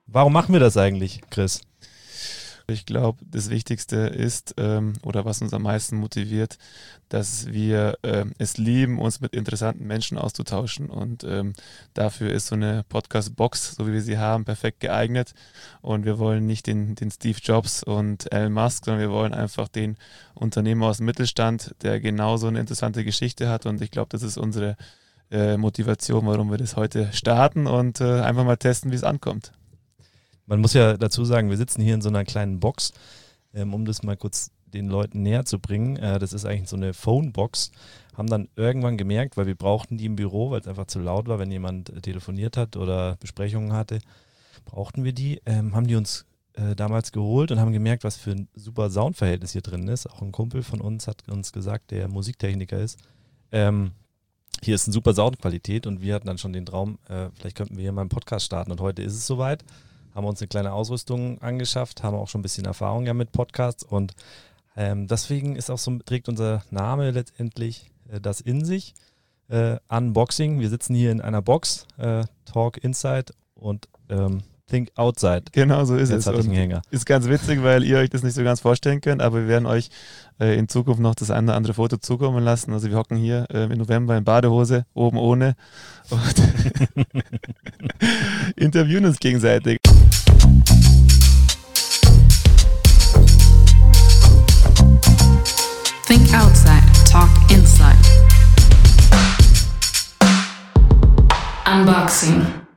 Warum machen wir das eigentlich, Chris? Ich glaube, das Wichtigste ist, oder was uns am meisten motiviert, dass wir es lieben, uns mit interessanten Menschen auszutauschen. Und dafür ist so eine Podcast-Box, so wie wir sie haben, perfekt geeignet. Und wir wollen nicht den Steve Jobs und Elon Musk, sondern wir wollen einfach den Unternehmer aus dem Mittelstand, der genauso eine interessante Geschichte hat. Und ich glaube, das ist unsere Motivation, warum wir das heute starten und einfach mal testen, wie es ankommt. Man muss ja dazu sagen, wir sitzen hier in so einer kleinen Box, um das mal kurz den Leuten näher zu bringen. Das ist eigentlich so eine Phonebox. Haben dann irgendwann gemerkt, weil wir brauchten die im Büro, weil es einfach zu laut war, wenn jemand telefoniert hat oder Besprechungen hatte, brauchten wir die. Haben die uns damals geholt und haben gemerkt, was für ein super Soundverhältnis hier drin ist. Auch ein Kumpel von uns hat uns gesagt, der Musiktechniker ist, hier ist eine super Soundqualität und wir hatten dann schon den Traum, vielleicht könnten wir hier mal einen Podcast starten und heute ist es soweit. Haben uns eine kleine Ausrüstung angeschafft, haben auch schon ein bisschen Erfahrung ja mit Podcasts und deswegen ist auch so, trägt unser Name letztendlich das in sich. Unboxing, wir sitzen hier in einer Box, Talk Inside und Think Outside. Genau so ist es. Jetzt hatte ich einen Hänger. Ist ganz witzig, weil ihr euch das nicht so ganz vorstellen könnt, aber wir werden euch in Zukunft noch das eine oder andere Foto zukommen lassen. Also wir hocken hier im November in Badehose, oben ohne und interviewen uns gegenseitig. Think outside, talk inside. Unboxing.